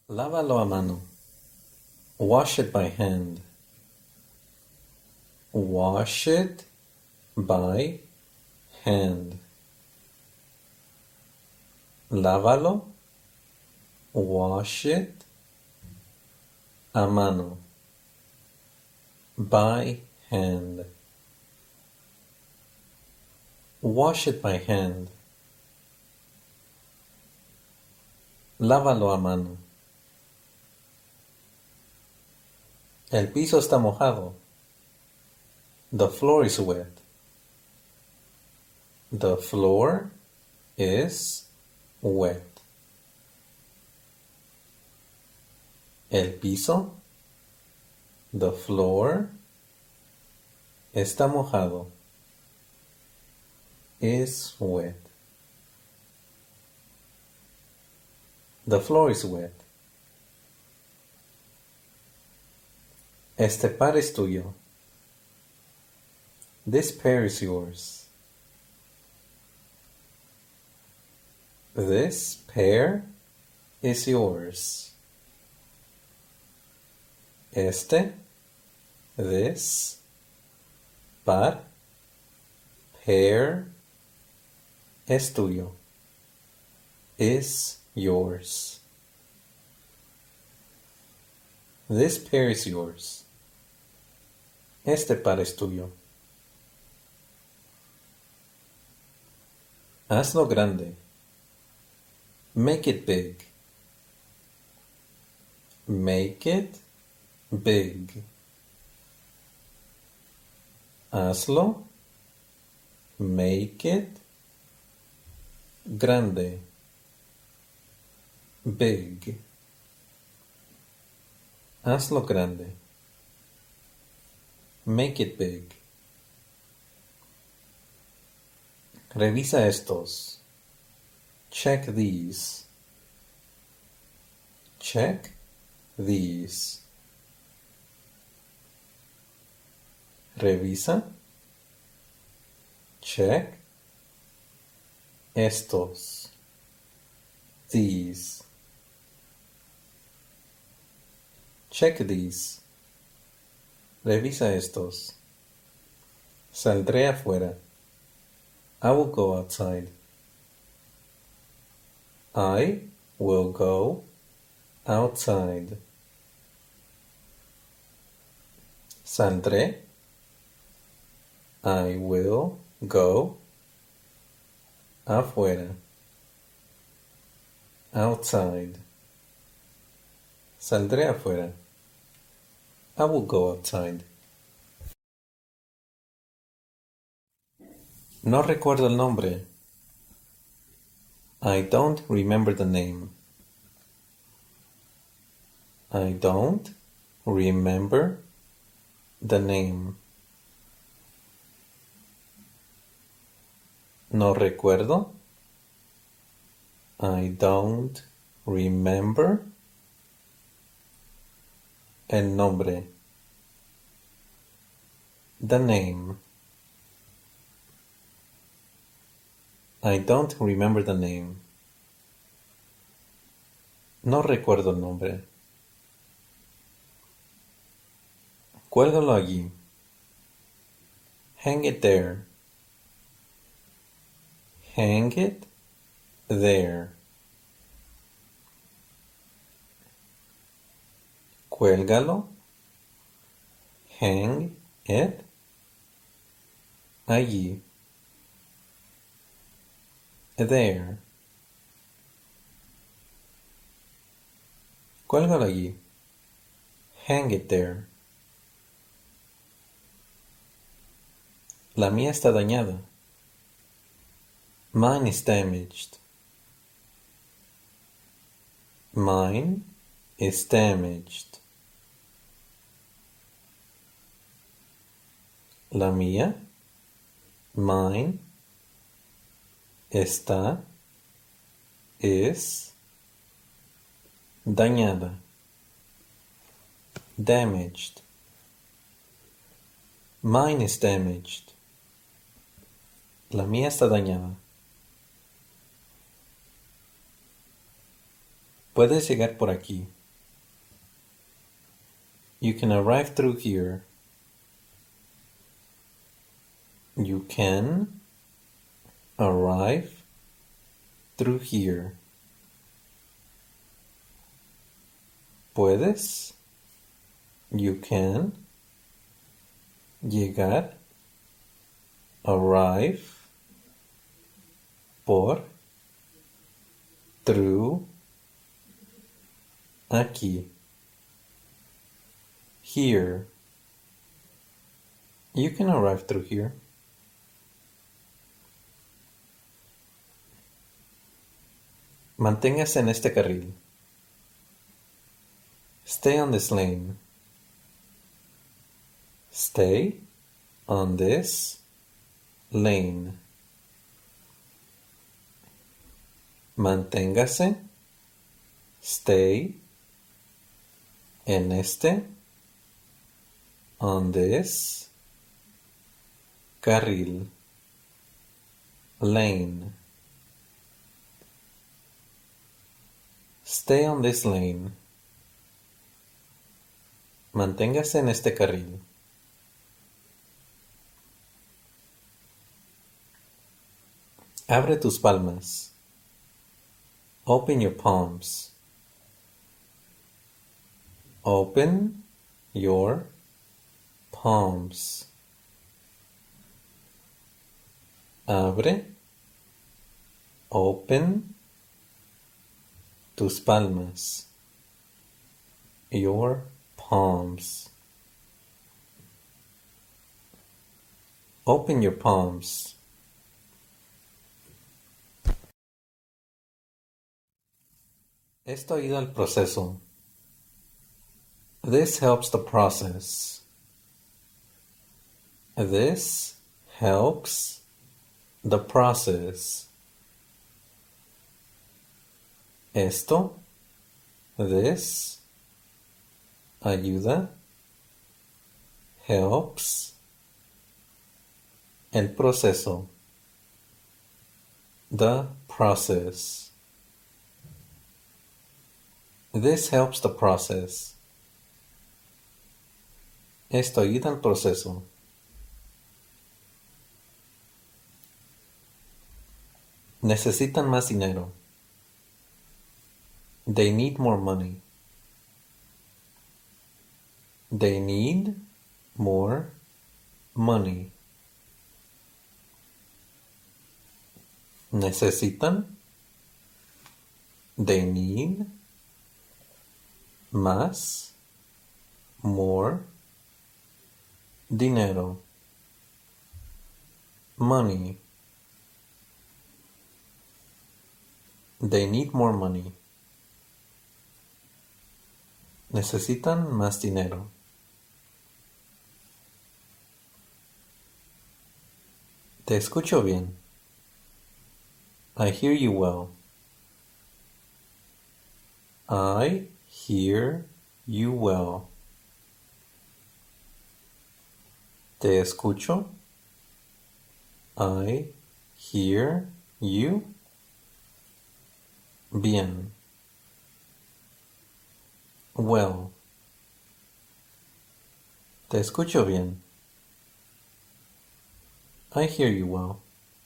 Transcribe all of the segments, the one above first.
Lávalo a mano. Wash it by hand. Wash it by hand. Lávalo. Wash it a mano. By hand. Wash it by hand. Lávalo a mano. El piso está mojado. The floor is wet. The floor is wet. El piso, the floor, está mojado. Is wet. The floor is wet. Este par es tuyo. This pair is yours. This pair is yours. This, par, pair, es tuyo. Is yours. This pair is yours. Este par es tuyo. Hazlo grande. Make it big. Make it big. Hazlo. Make it grande. Big. Hazlo grande. Make it big. Revisa estos. Check these. Check these. Revisa. Check estos. These. Check these. Revisa estos. Saldré afuera. I will go outside. I will go outside. Saldré. I will go afuera. Outside. Saldré afuera. I will go outside. No recuerdo el nombre. I don't remember the name. I don't remember the name. No recuerdo. I don't remember el nombre. The name. I don't remember the name. No recuerdo el nombre. Cuélgalo allí. Hang it there. Hang it there. Cuélgalo. Hang it allí. There. Cuélgalo allí. Hang it there. La mía está dañada. Mine is damaged. Mine is damaged. La mía, mine, está, es, dañada. Damaged. Mine is damaged. La mía está dañada. Puedes llegar por aquí. You can arrive through here. You can arrive through here. Puedes. You can llegar. Arrive. Por. Through. Aquí. Here. You can arrive through here. Manténgase en este carril. Stay on this lane. Stay on this lane. Manténgase. Stay en este. On this carril. Lane. Stay on this lane. Manténgase en este carril. Abre tus palmas. Open your palms. Open your palms. Abre. Open tus palmas. Your palms. Open your palms. Esto ayuda al proceso. This helps the process. This helps the process. Esto, this, ayuda, helps, el proceso, the process. This helps the process. Esto ayuda al proceso. Necesitan más dinero. They need more money. They need more money. Necesitan. They need. Más. More. Dinero. Money. They need more money. Necesitan más dinero. Te escucho bien. I hear you well. I hear you well. Te escucho. I hear you. Bien. Well. Te escucho bien. I hear you well.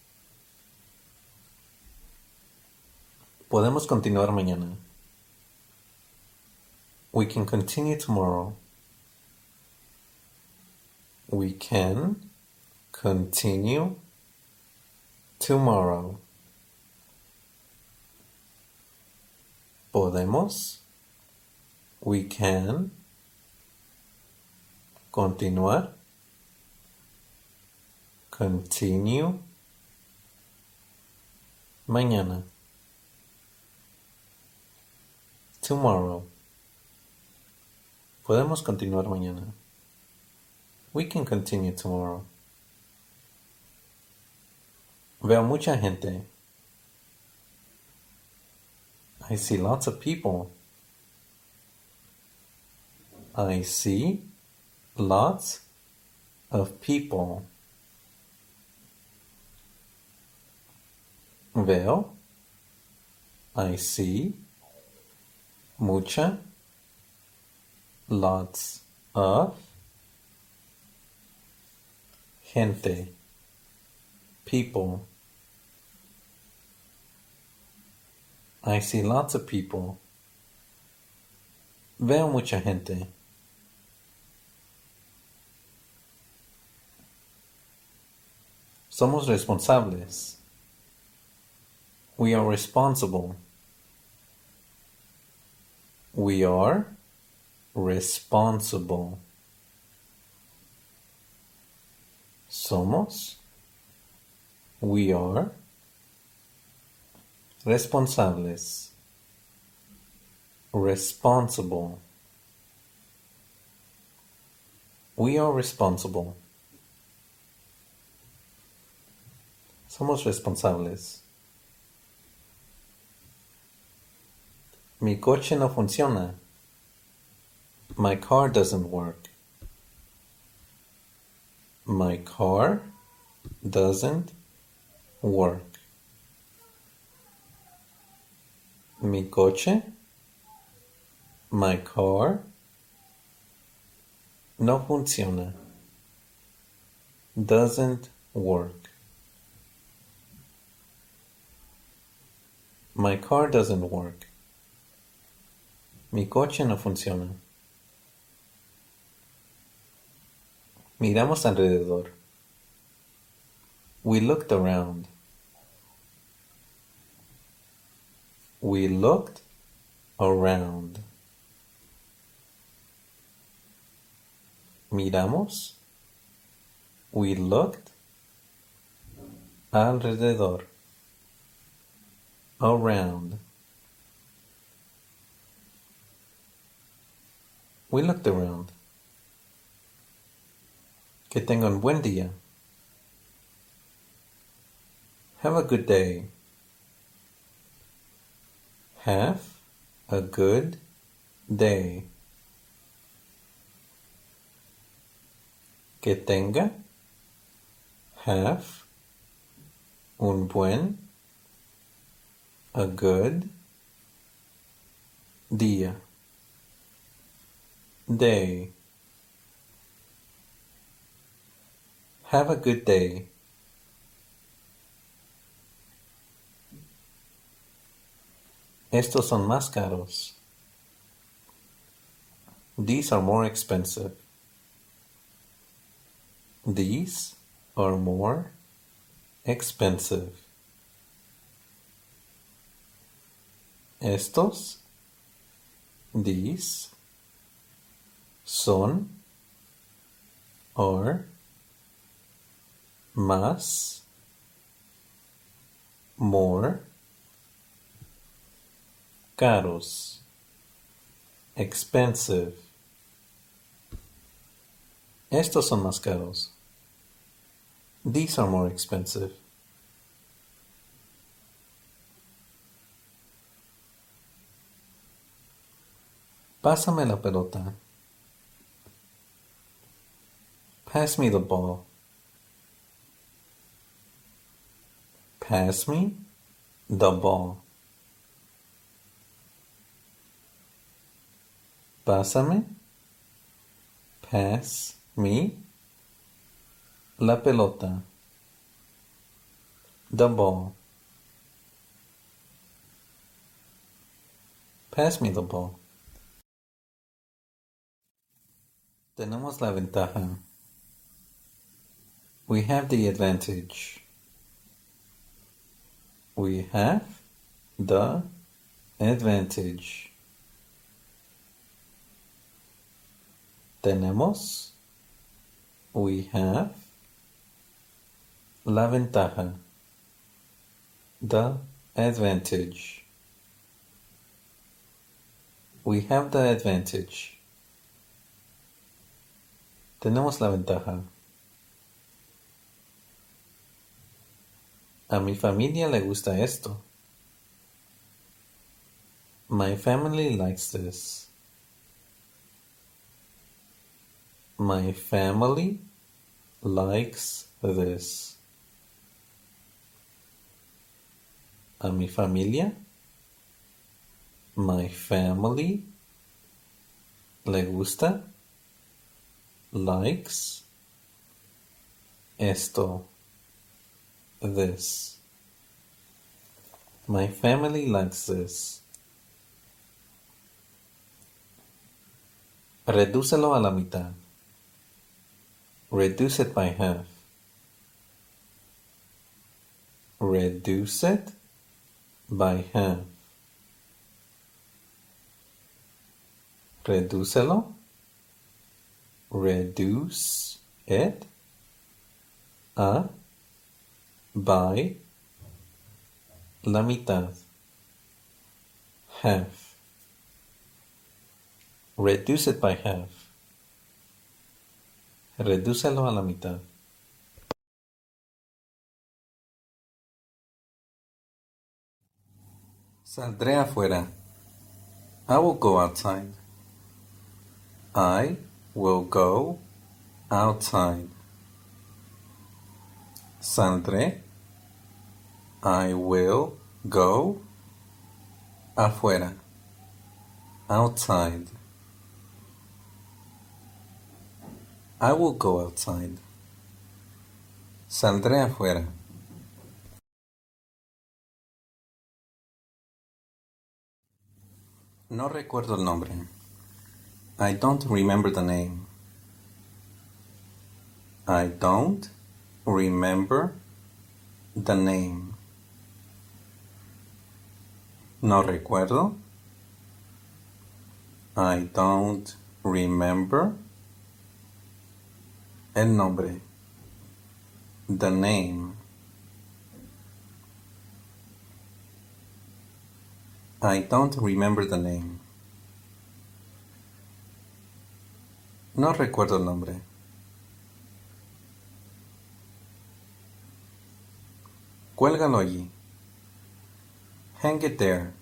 Podemos continuar mañana. We can continue tomorrow. We can continue tomorrow. Podemos. We can continuar. Continue. Mañana. Tomorrow. Podemos continuar mañana. We can continue tomorrow. Veo mucha gente. I see lots of people. I see lots of people. Veo. I see. Mucha. Lots. of gente, people. I see lots of people. Veo mucha gente. Somos responsables. We are responsible. We are responsible. Somos. We are responsables. Responsible. We are responsible. Somos responsables. Mi coche no funciona. My car doesn't work. My car doesn't work. Mi coche, my car, no funciona. Doesn't work. My car doesn't work. Mi coche no funciona. Miramos alrededor. We looked around. We looked around. Miramos. We looked alrededor. Around. We looked around. Que tengan buen día. Have a good day. Have a good day. Que tenga. Have. Un buen. A good. Día. Day. Have a good day. Estos son más caros. These are more expensive. These are more expensive. Estos, these, son, are, más, more, caros, expensive. Estos son más caros. These are more expensive. Pásame la pelota. Pass me the ball. Pass me the ball. Pásame. Pass me la pelota. The ball. Pass me the ball. Tenemos la ventaja. We have the advantage. We have the advantage. Tenemos. We have la ventaja. The advantage. We have the advantage. Tenemos la ventaja. A mi familia le gusta esto. My family likes this. My family likes this. A mi familia, my family, le gusta likes esto, this. My family likes this. Redúcelo a la mitad. Reduce it by half. Reduce it by half. Redúcelo. Reduce it a by la mitad. Half. Reduce it by half. Redúcelo a la mitad. Saldré afuera. I will go outside. I will go outside. Saldré. I will go afuera. Outside. I will go outside. Saldré afuera. No recuerdo el nombre. I don't remember the name. I don't remember the name. No recuerdo. I don't remember el nombre. The name. I don't remember the name. No recuerdo el nombre. Cuélgalo allí. Hang it there.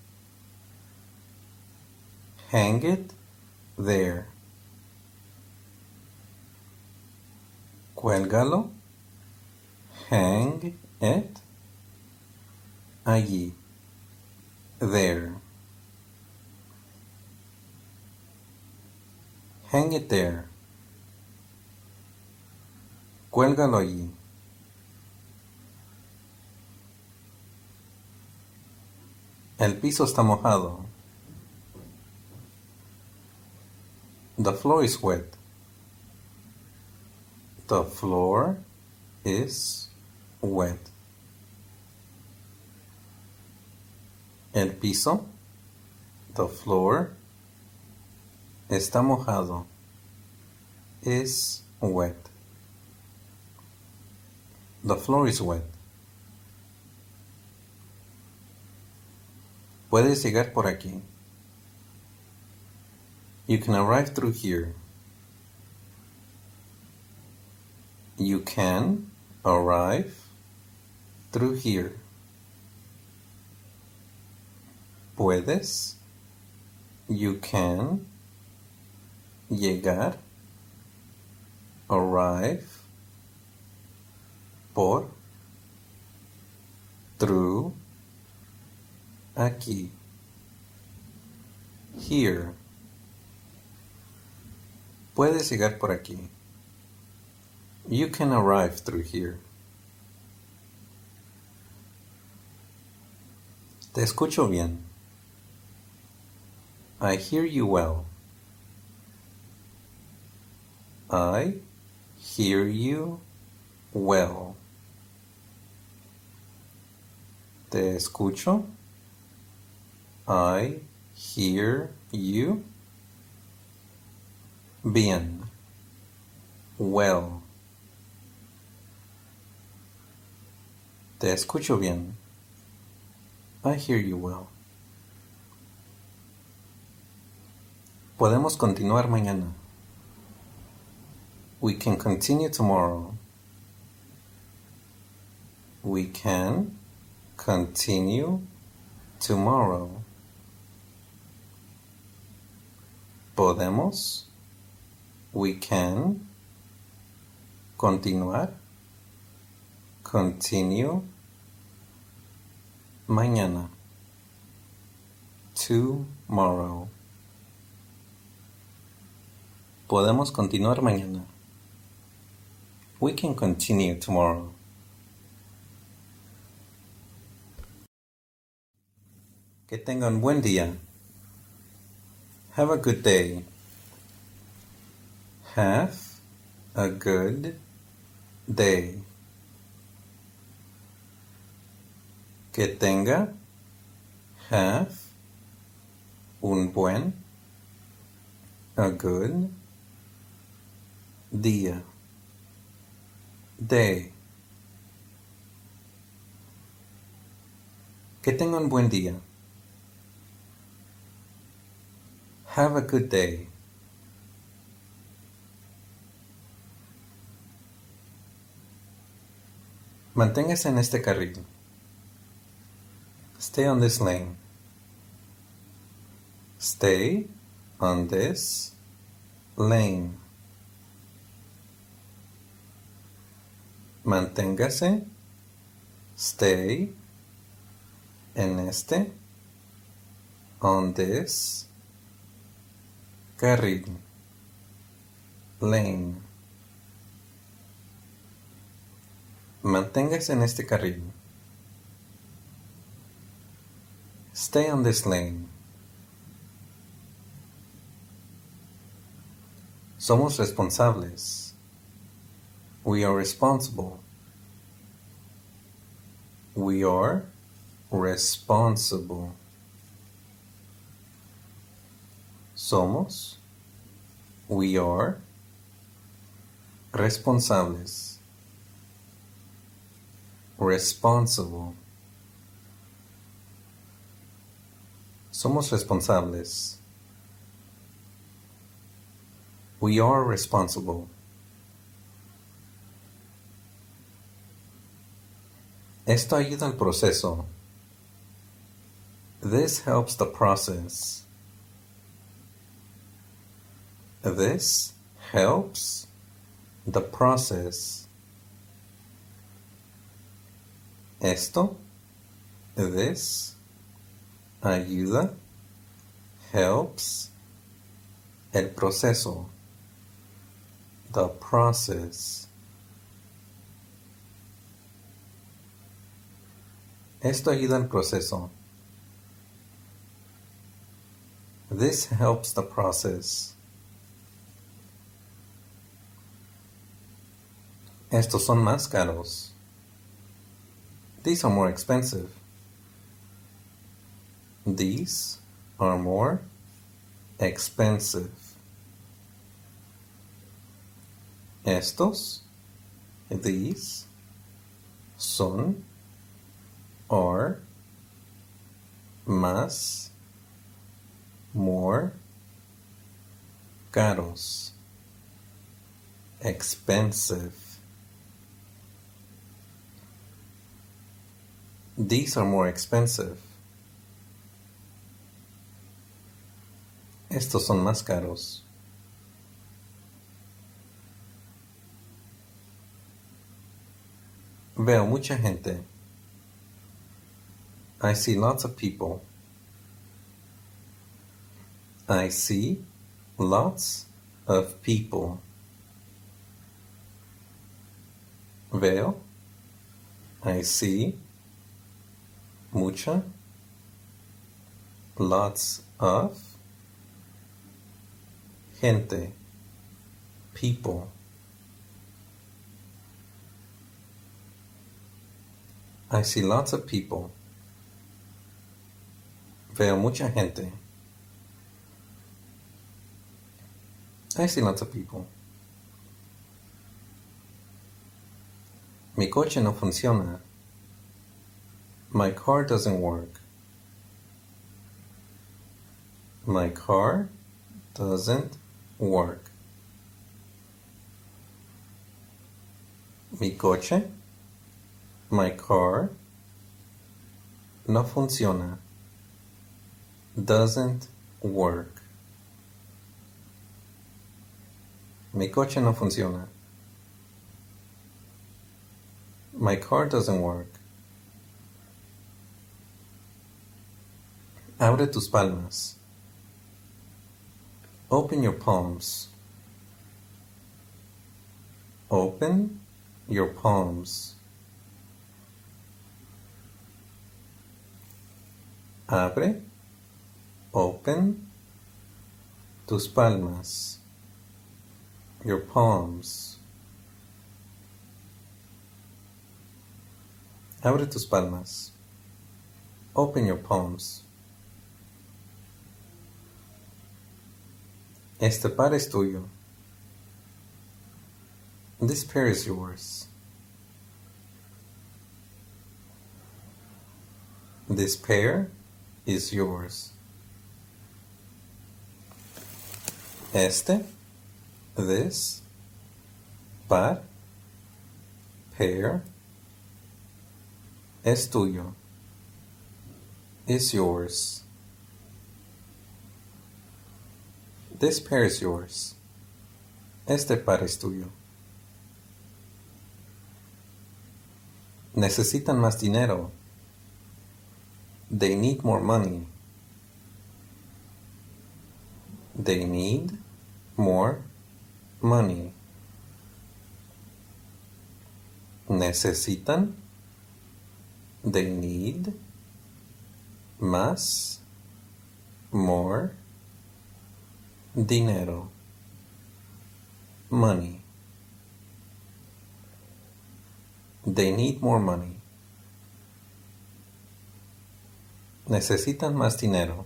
Hang it there. Cuélgalo. Hang it allí. There. Hang it there. Cuélgalo allí. El piso está mojado. The floor is wet. The floor is wet. El piso, the floor, está mojado. Is wet. The floor is wet. Puedes llegar por aquí. You can arrive through here. You can arrive through here. Puedes. You can llegar. Arrive. Por. Through. Aquí. Here. Puedes llegar por aquí. You can arrive through here. Te escucho bien. I hear you well. I hear you well. Te escucho. I hear you bien. Well. Te escucho bien. I hear you well. Podemos continuar mañana. We can continue tomorrow. We can continue tomorrow. Podemos. We can. Continuar. Continue. Mañana. Tomorrow. Podemos continuar mañana. We can continue tomorrow. Que tengan buen día. Have a good day. Have a good day. Que tenga. Have. Un buen. A good. Día. Day. Que tenga un buen día. Have a good day. Manténgase en este carril. Stay on this lane. Stay on this lane. Manténgase. Stay en este. On this carril. Lane. Manténgase en este carril. Stay on this lane. Somos responsables. We are responsible. We are responsible. Somos. We are. Responsables. Responsible. Somos responsables. We are responsible. Esto ayuda al proceso. This helps the process. This helps the process. Esto, this, ayuda, helps, el proceso, the process. Esto ayuda al proceso. This helps the process. Estos son más caros. These are more expensive. These are more expensive. Estos, these, son, are, más, more, caros, expensive. These are more expensive. Estos son más caros. Veo mucha gente. I see lots of people. I see lots of people. Veo. I see. Mucha. Lots of. Gente. People. I see lots of people. Veo mucha gente. I see lots of people. Mi coche no funciona. My car doesn't work. My car doesn't work. Mi coche, my car, no funciona. Doesn't work. Mi coche no funciona. My car doesn't work. Abre tus palmas. Open your palms. Open your palms. Abre, open, tus palmas, your palms. Abre tus palmas. Open your palms. Este par es tuyo. This pair is yours. This pair is yours. Este, this, par, pair, es tuyo. Is yours. This pair is yours. Este par es tuyo. Necesitan más dinero. They need more money. They need more money. Necesitan. They need más, more, dinero, money. They need more money. Necesitan más dinero.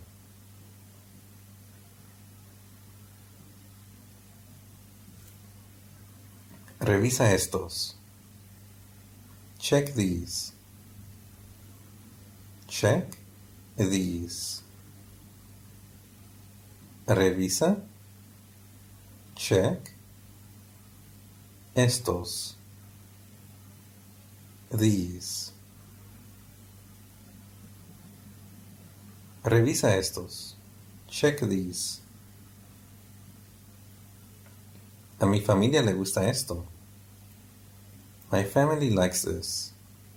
Revisa estos. Check these. Check these. Revisa. Check estos. These. Revisa estos. Check these. A mi familia le gusta esto. My family likes this.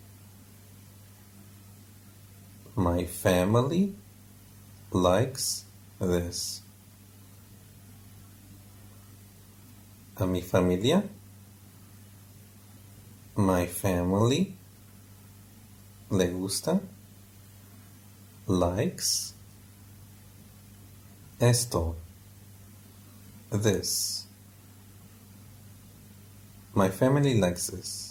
My family likes this. A mi familia. My family le gusta. Likes esto. This. My family likes this.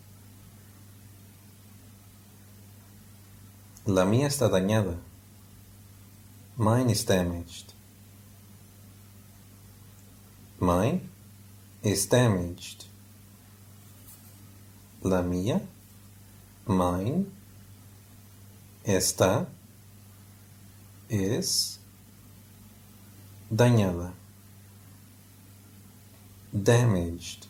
La mía está dañada. Mine is damaged. Mine is damaged. La mía, mine, está, is, dañada. Damaged.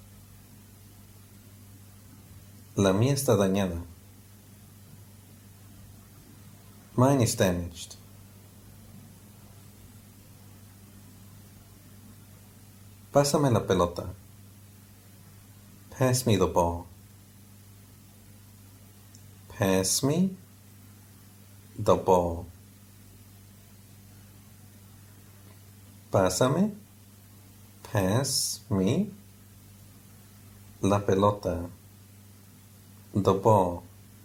La mía está dañada. Mine is damaged. Pásame la pelota. Pass me the ball. Pass me the ball. Pásame. Pass me la pelota. The ball.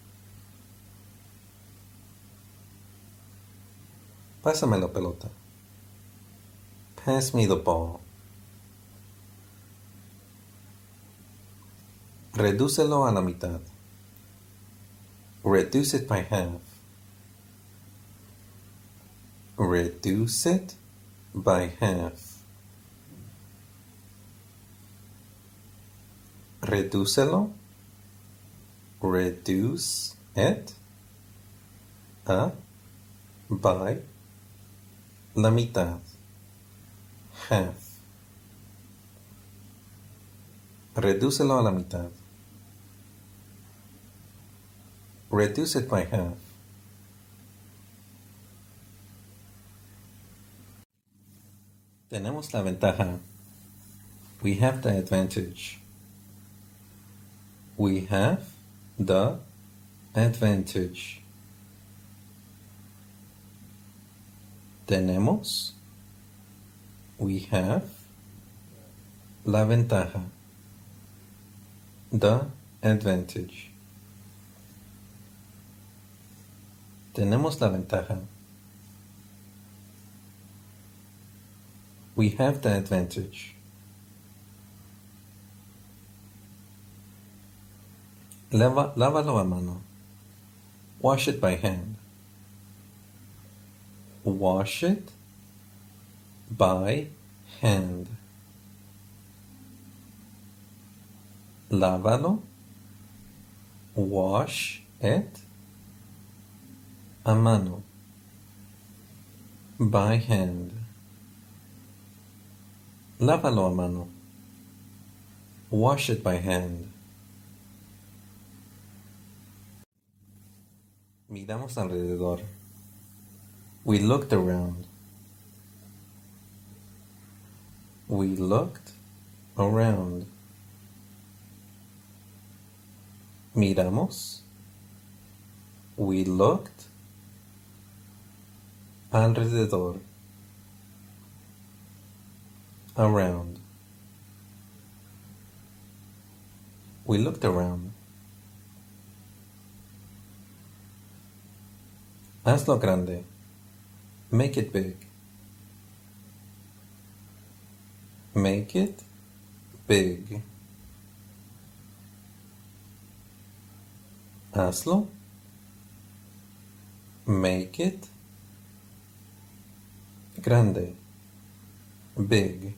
Pásame la pelota. Pass me the ball. Redúcelo a la mitad. Reduce it by half. Reduce it by half. Redúcelo. Reduce it a by la mitad. Half. Redúcelo a la mitad. Reduce it by half. Tenemos la ventaja. We have the advantage. We have the advantage. Tenemos. We have la ventaja. The advantage. Tenemos la ventaja. We have the advantage. Lávalo a mano. Wash it by hand. Wash it by hand. Lávalo. Wash it a mano. By hand. Lávalo a mano. Wash it by hand. Miramos alrededor. We looked around. We looked around. Miramos. We looked alrededor. Around. We looked around. Hazlo grande. Make it big. Make it big. Hazlo. Make it grande. Big.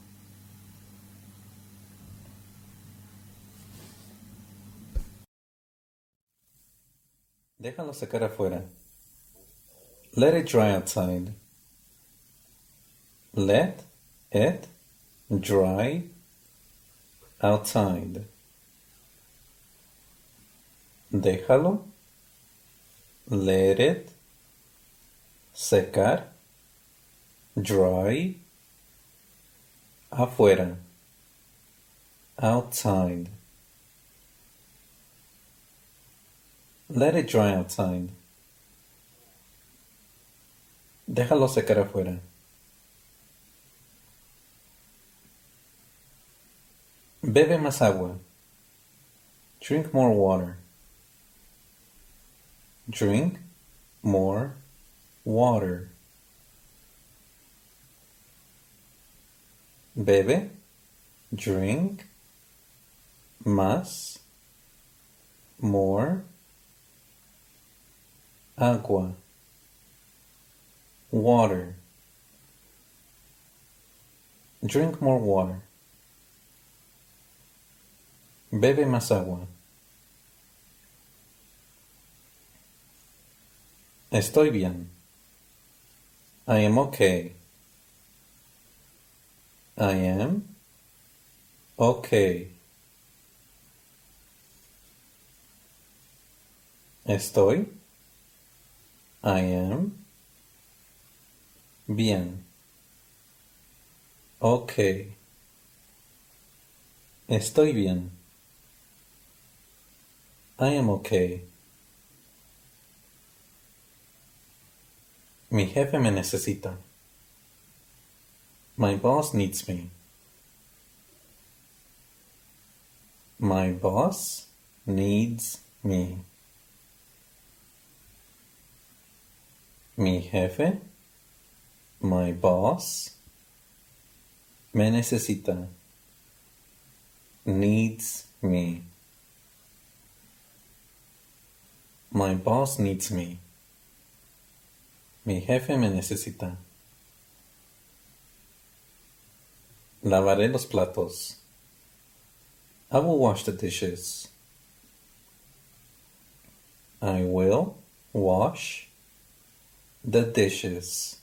Déjalo secar afuera. Let it dry outside. Let it dry outside. Déjalo. Let it secar. Dry. Afuera. Outside. Let it dry outside. Déjalo secar afuera. Bebe más agua. Drink more water. Drink more water. Bebe. Drink. Más. More. Agua. Water. Drink more water. Bebe más agua. Estoy bien. I am okay. I am okay. Estoy. I am bien. Okay. Estoy bien. I am okay. Mi jefe me necesita. My boss needs me. My boss needs me. Mi jefe, my boss, me necesita. Needs me. My boss needs me. Mi jefe me necesita. Lavaré los platos. I will wash the dishes. I will wash the dishes.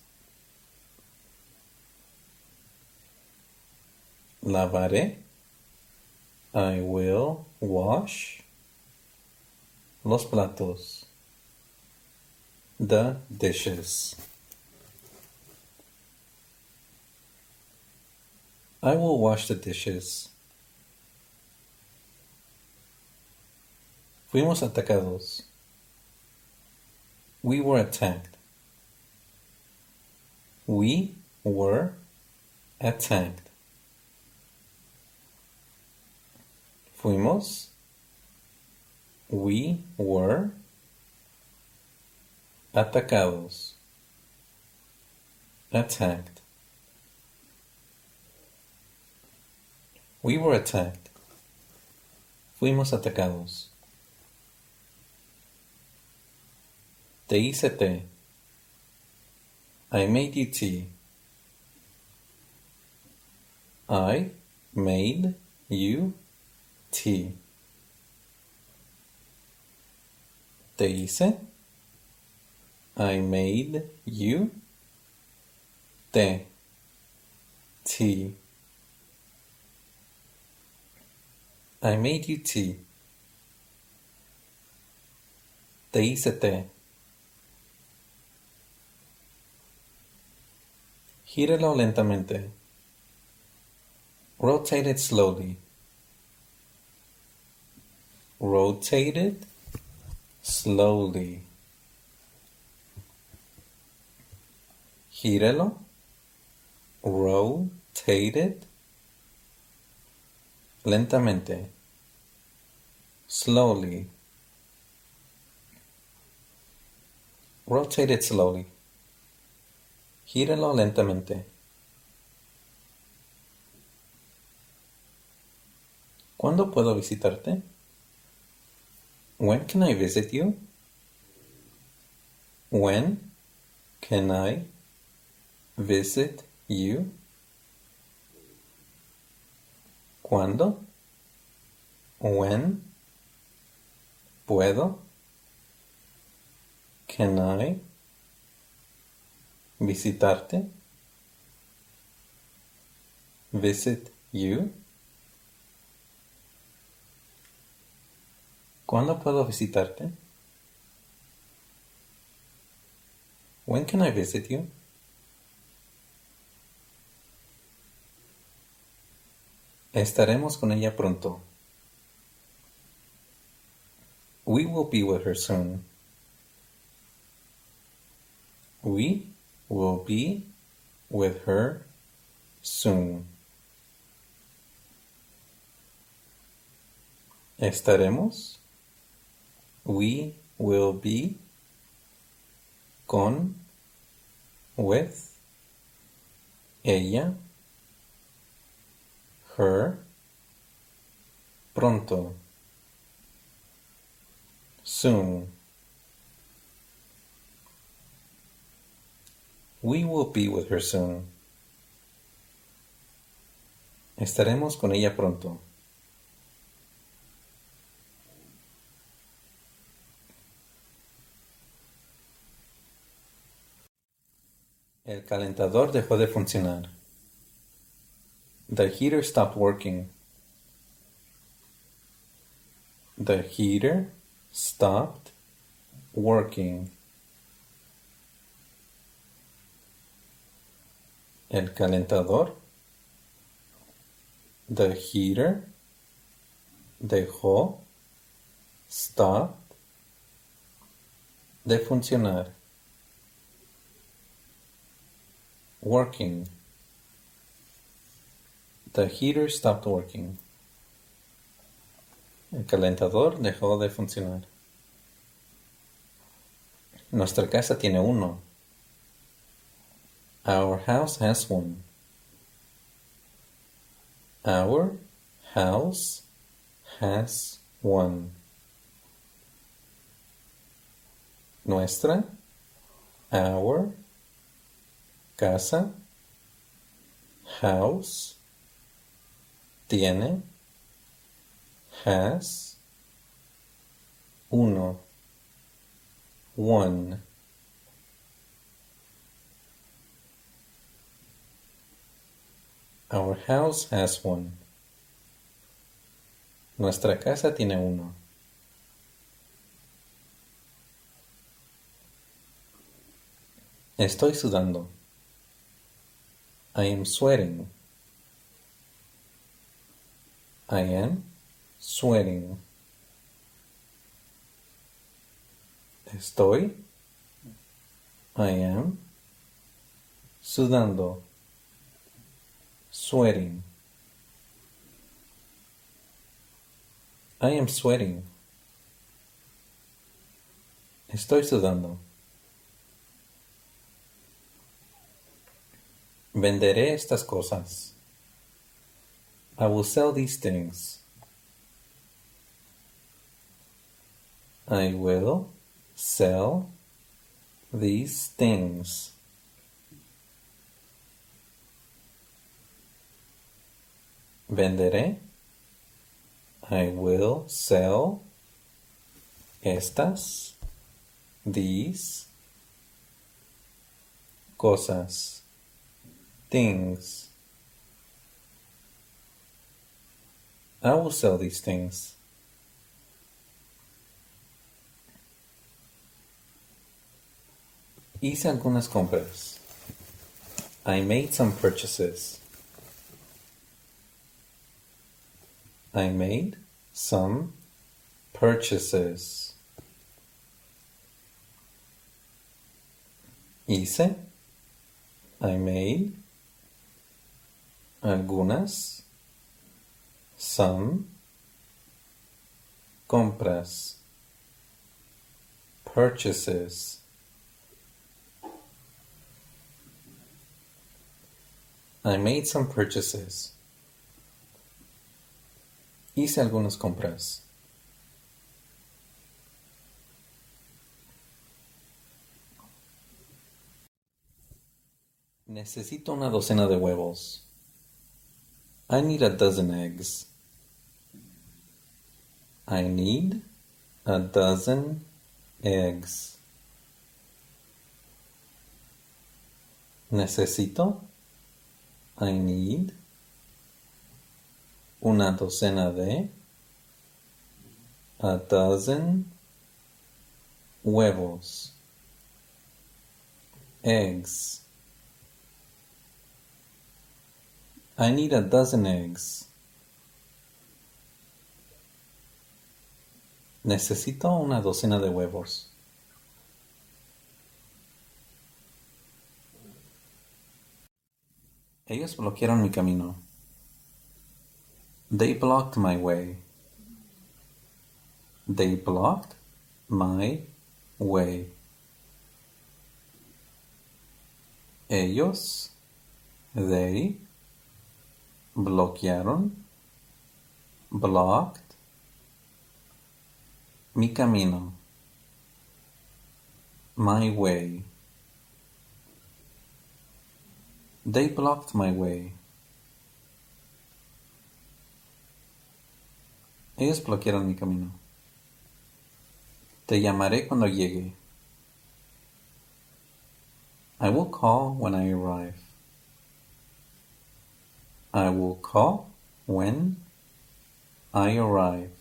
Lavaré. I will wash los platos. The dishes. I will wash the dishes. Fuimos atacados. We were attacked. We were attacked. Fuimos We were atacados. Attacked. We were attacked. Fuimos atacados. Te hice té. I made you tea. I made you tea. Te hice. I made you té. Tea. I made you tea. Te hice té. Gíralo lentamente. Rotate it slowly. Rotate it slowly. Gíralo. Rotate it lentamente. Slowly. Rotate it slowly. Gíralo lentamente. ¿Cuándo puedo visitarte? When can I visit you? When can I visit you? ¿Cuándo? When? ¿Puedo? Can I visitarte? Visit you? ¿Cuándo puedo visitarte? When can I visit you? Estaremos con ella pronto. We will be with her soon. We will be with her soon. Estaremos. We will be con, with, ella, her, pronto, soon. We will be with her soon. Estaremos con ella pronto. El calentador dejó de funcionar. The heater stopped working. The heater stopped working. El calentador. The heater dejó, stopped, de funcionar. Working. The heater stopped working. El calentador dejó de funcionar. Nuestra casa tiene uno. Our house has one. Our house has one. Nuestra, our, casa, house, tiene, has, uno, one. Our house has one. Nuestra casa tiene uno. Estoy sudando. I am sweating. I am sweating. Estoy. I am sudando. Sweating. I am sweating. Estoy sudando. Venderé estas cosas. I will sell these things. I will sell these things. Venderé. I will sell estas, these, cosas, things. I will sell these things. Hice algunas compras. I made some purchases. I made some purchases. Hice. I made. Algunas. Some. Compras. Purchases. I made some purchases. Hice algunas compras. Necesito una docena de huevos. I need a dozen eggs. I need a dozen eggs. Necesito. I need. Una docena de. A dozen. Huevos. Eggs. I need a dozen eggs. Necesito una docena de huevos. Ellos bloquearon mi camino. They blocked my way. They blocked my way. Ellos, they, bloquearon, blocked, mi camino, my way. They blocked my way. Ellos bloquearon mi camino. Te llamaré cuando llegue. I will call when I arrive. I will call when I arrive.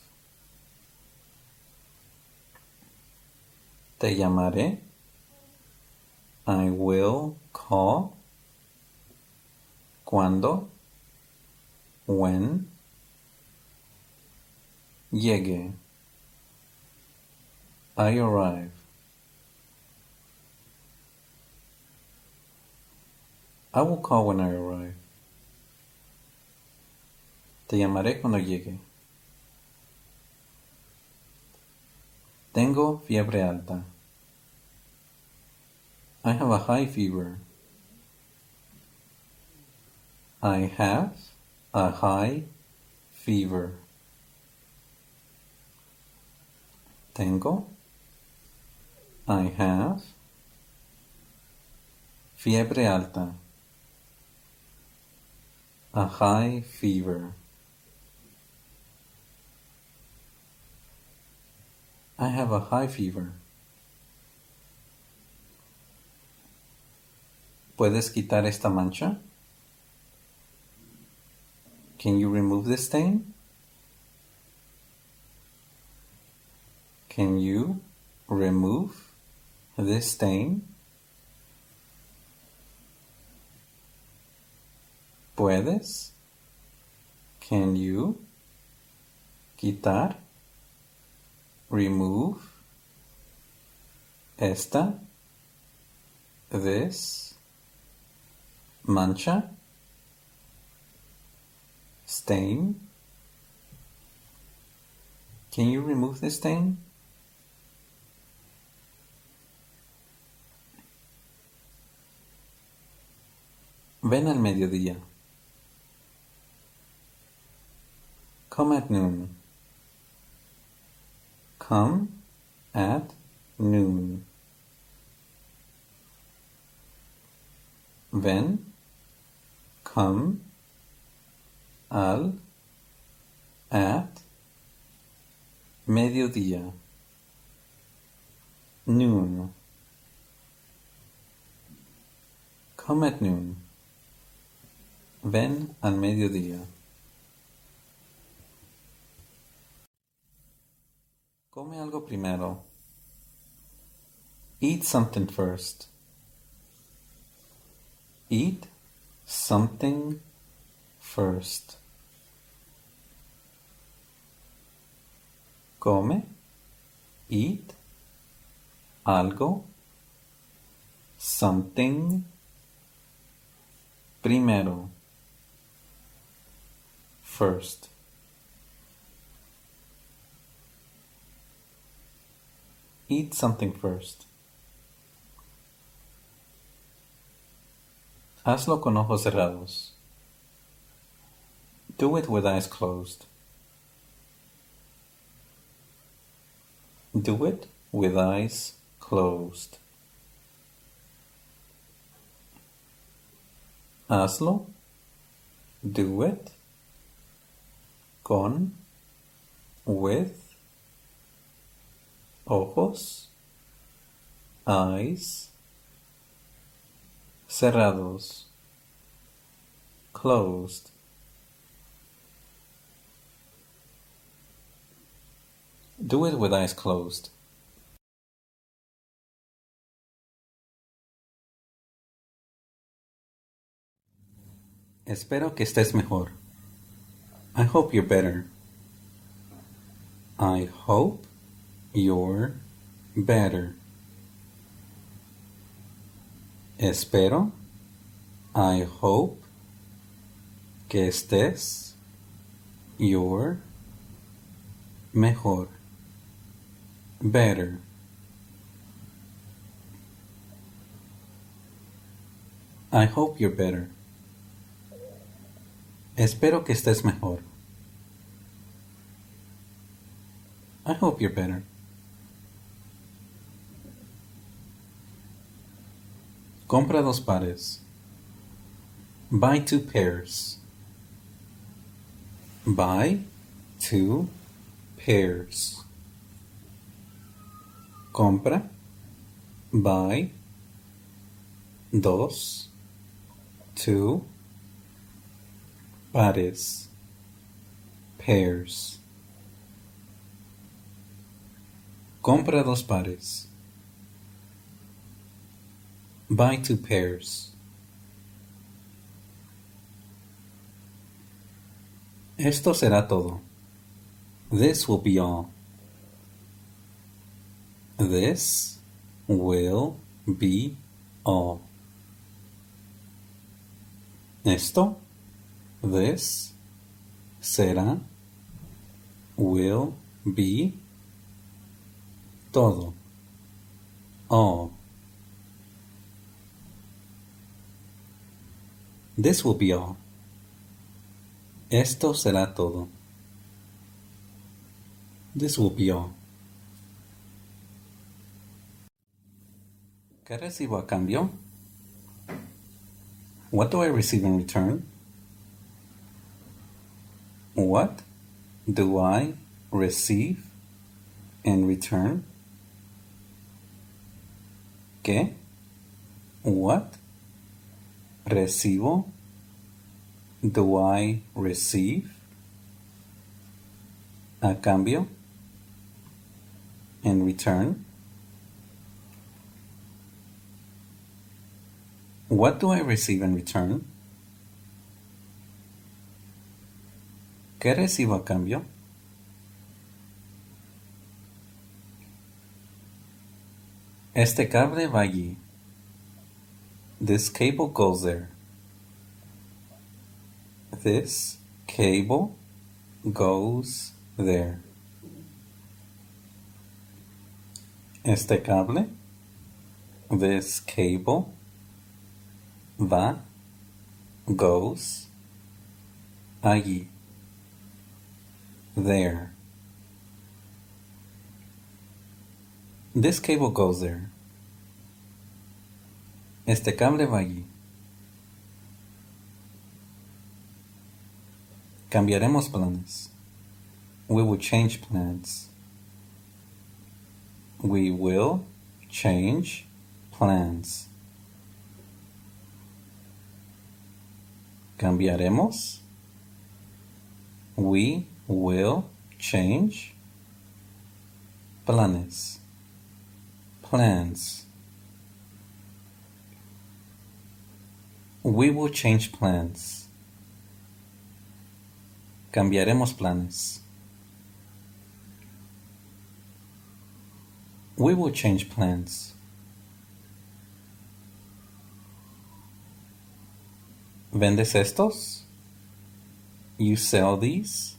Te llamaré. I will call. Cuando. When. Llegue. I arrive. I will call when I arrive. Te llamaré cuando llegue. Tengo fiebre alta. I have a high fever. I have a high fever. Tengo. I have. Fiebre alta. A high fever. I have a high fever. ¿Puedes quitar esta mancha? Can you remove this stain? Can you remove this stain? ¿Puedes? Can you quitar? Remove esta, this, mancha, stain. Can you remove this stain? Ven al mediodía. Come at noon. Come at noon. Ven, come, al, at, mediodía. Noon. Come at noon. Ven al mediodía. Come algo primero. Eat something first. Eat something first. Come, eat, algo, something, primero, first. Eat something first. Hazlo con ojos cerrados. Do it with eyes closed. Do it with eyes closed. Hazlo. Do it. Con. With. Ojos. Eyes. Cerrados. Closed. Do it with eyes closed. Espero que estés mejor. I hope you're better. I hope you're better. Espero. I hope que estés. You're mejor. Better. I hope you're better. Espero que estés mejor. I hope you're better. Compra 2 pares. Buy 2 pairs. Buy 2 pairs. Compra. Buy. 2. 2. Pares. Pairs. Compra 2 pares. Buy 2 pairs. Esto será todo. This will be all. This will be all. Esto, this, será, will be, todo, all. This will be all. Esto será todo. This will be all. ¿Qué recibo a cambio? What do I receive in return? What do I receive in return? ¿Qué? What? Recibo? Do I receive? A cambio? In return? What do I receive in return? ¿Qué recibo a cambio? Este cable va allí. This cable goes there. This cable goes there. Este cable, this cable, va goes, allí, there. This cable goes there. Este cable va allí. Cambiaremos planes. We will change plans. We will change plans. Cambiaremos. We will change planes. Plans. We will change plans. Cambiaremos planes. We will change plans. ¿Vendes estos? You sell these?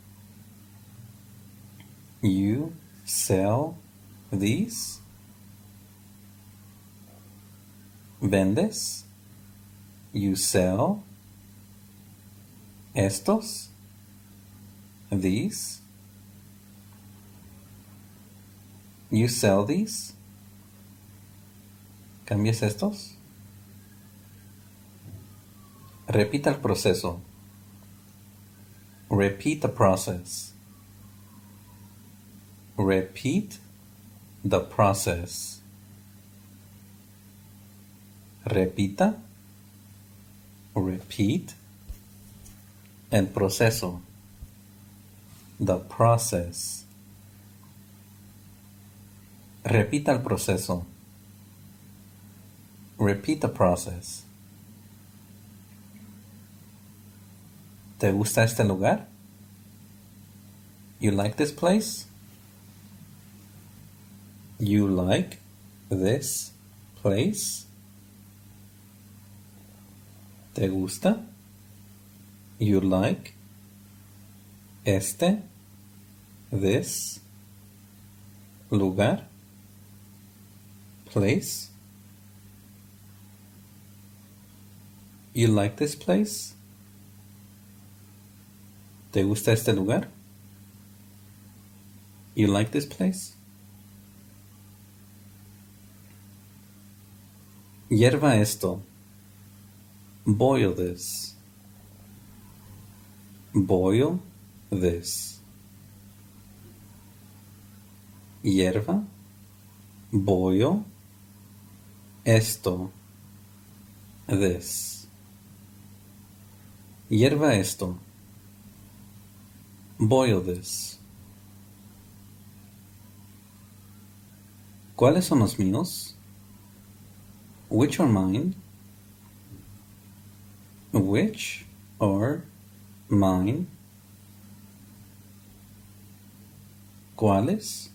You sell these? ¿Vendes? You sell estos? These? You sell these? ¿Cambias estos? Repita el proceso. Repeat the process. Repeat the process. Repita. Repeat el proceso. The process. Repita el proceso. Repeat the process. ¿Te gusta este lugar? You like this place? You like this place? ¿Te gusta? You like este, this, lugar, place? You like this place? ¿Te gusta este lugar? You like this place? Hierva esto. Boil this. Boil this. Hierva. Boil esto. This. Hierva esto. Boil this. ¿Cuáles son los míos? Which are mine? Which are mine? ¿Cuáles?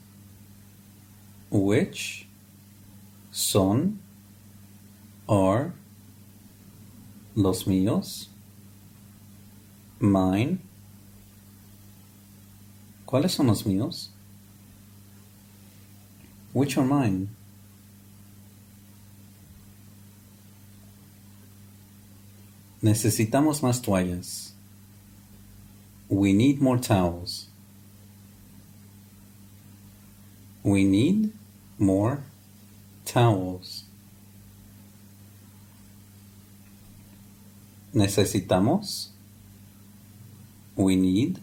Which son are los míos? Mine. ¿Cuáles son los míos? Which are mine? Necesitamos más toallas. We need more towels. We need more towels. Necesitamos. We need.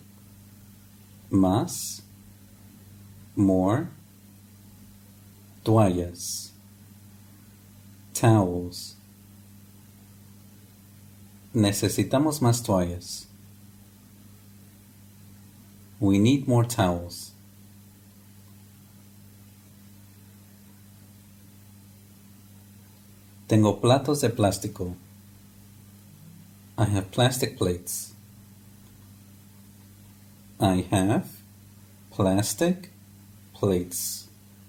Más. More. Toallas. Towels. Necesitamos más toallas. We need more towels. Tengo platos de plástico. I have plastic plates. I have plastic plates.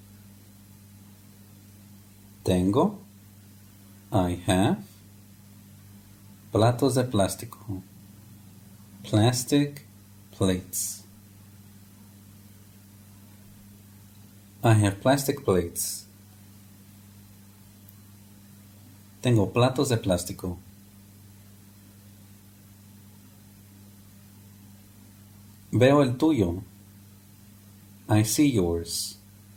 Tengo. I have. Platos de plástico. Plastic plates. I have plastic plates. Tengo platos de plástico. Veo el tuyo. I see yours.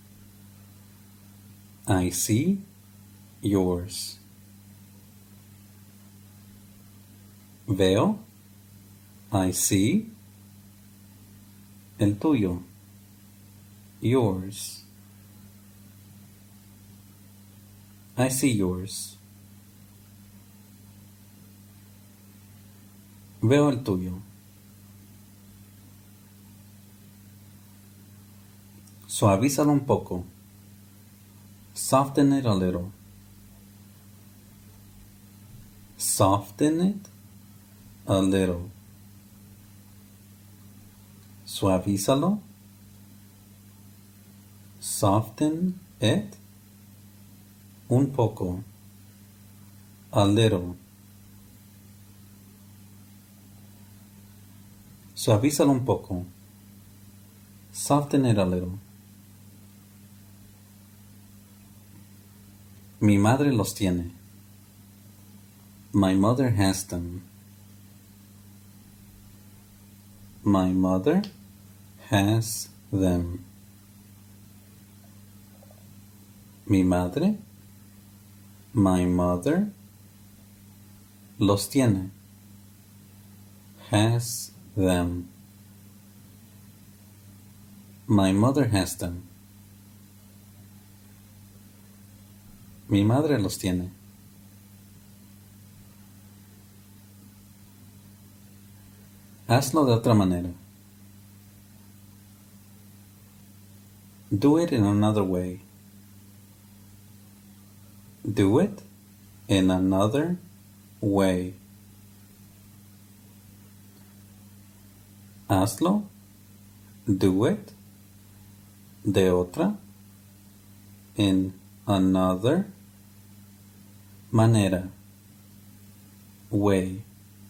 I see yours. Veo. I see. El tuyo. Yours. I see yours. Veo el tuyo. Suavízalo un poco. Soften it a little. Soften it a little. Suavízalo. Soften it un poco. A little. Suavízalo un poco. Soften it a little. Mi madre los tiene. My mother has them. My mother has them. Mi madre. My mother. Los tiene. Has them. My mother has them. Mi madre los tiene. Hazlo de otra manera. Do it in another way. Do it in another way. Hazlo. Do it. De otra. In another manera. Way.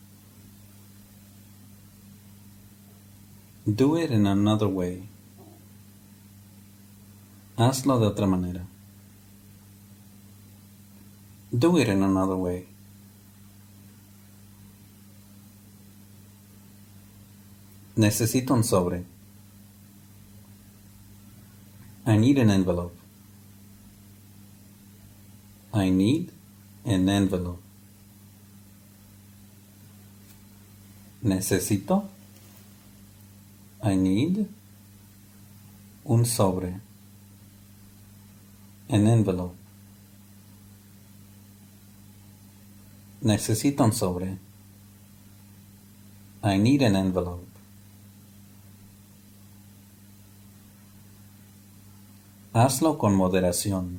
Do it in another way. Hazlo de otra manera. Do it in another way. Necesito un sobre. I need an envelope. I need an envelope. Necesito. I need un sobre. An envelope. Necesito un sobre. I need an envelope. Hazlo con moderación.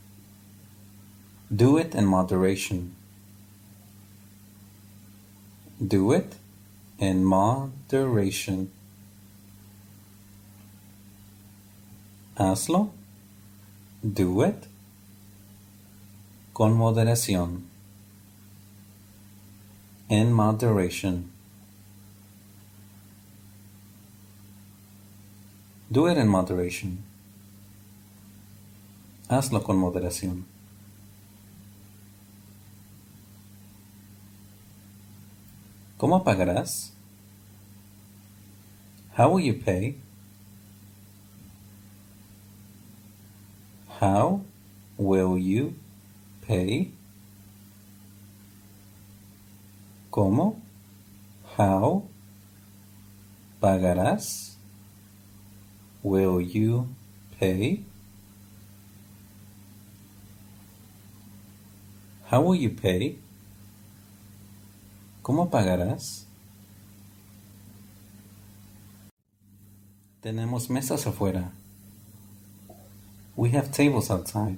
Do it in moderation. Do it in moderation. Hazlo. Do it con moderación. In moderation. Do it in moderation. Hazlo con moderación. ¿Cómo pagarás? How will you pay? How will you pay? ¿Cómo? How pagarás? Will you pay? How will you pay? ¿Cómo pagarás? Tenemos mesas afuera. We have tables outside.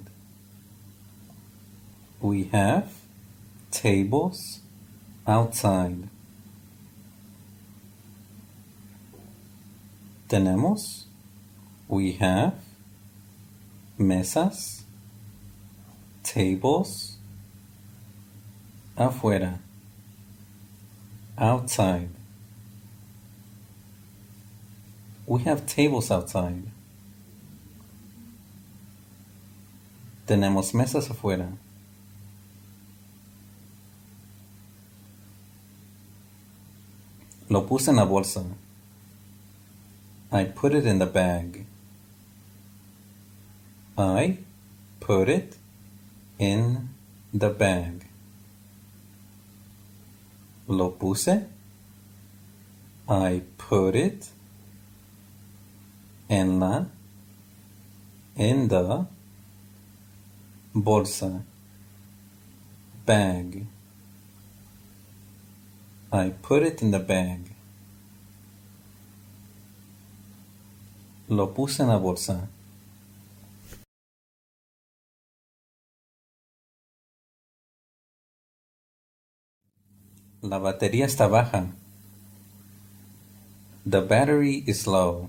We have tables outside. Tenemos. We have mesas, tables, afuera, outside. We have tables outside. Tenemos mesas afuera. Lo puse en la bolsa. I put it in the bag. I put it in the bag. Lo puse. I put it en the bolsa, bag. I put it in the bag. Lo puse en la bolsa. La batería está baja. The battery is low.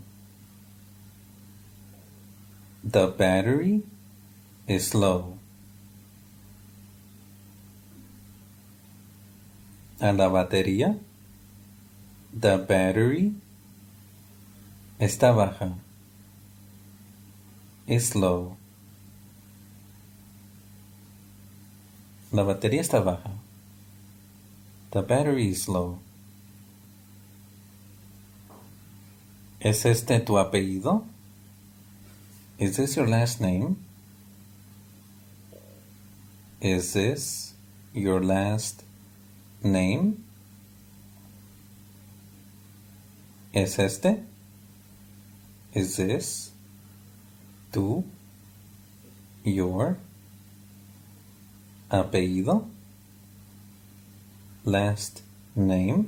The battery is low. A la batería. The battery está baja. Is low. La batería está baja. The battery is low. ¿Es este tu apellido? Is this your last name? Is this your last name? ¿Es este? Is this your apellido? Last name?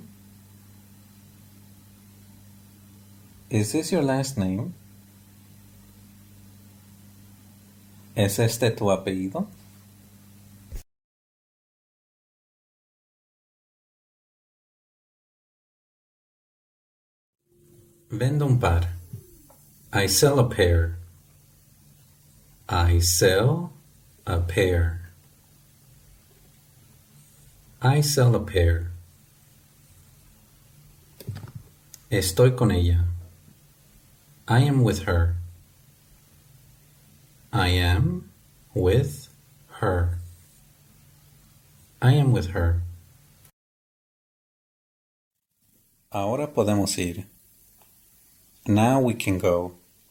Is this your last name? ¿Es este tu apellido? Vendo un par. I sell a pair. I sell a pair. I sell a pair. Estoy con ella. I am with her. I am with her. I am with her. Ahora podemos ir. Now we can go.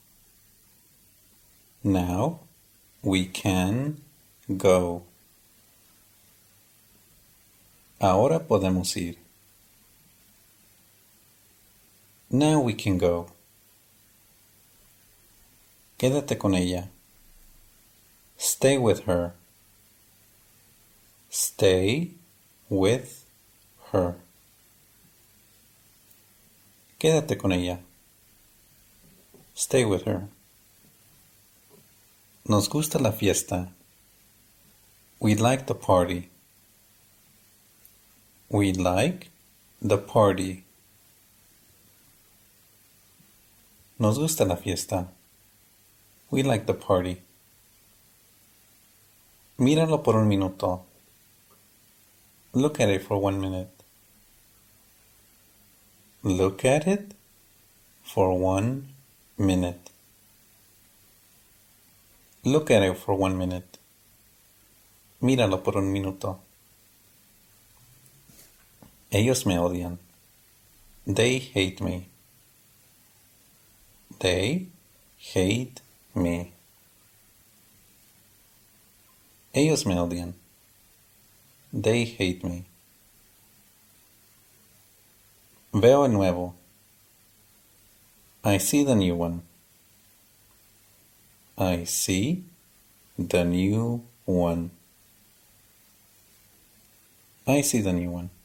Now we can go. Ahora podemos ir. Now we can go. Quédate con ella. Stay with her. Stay with her. Quédate con ella. Stay with her. Nos gusta la fiesta. We like the party. We like the party. Nos gusta la fiesta. We like the party. Míralo por un minuto. Look at it for 1 minute. Look at it for 1 minute. Look at it for 1 minute. Míralo por un minuto. Ellos me odian. They hate me. They hate me. Ellos me odian. They hate me. Veo el nuevo. I see the new one. I see the new one. I see the new one.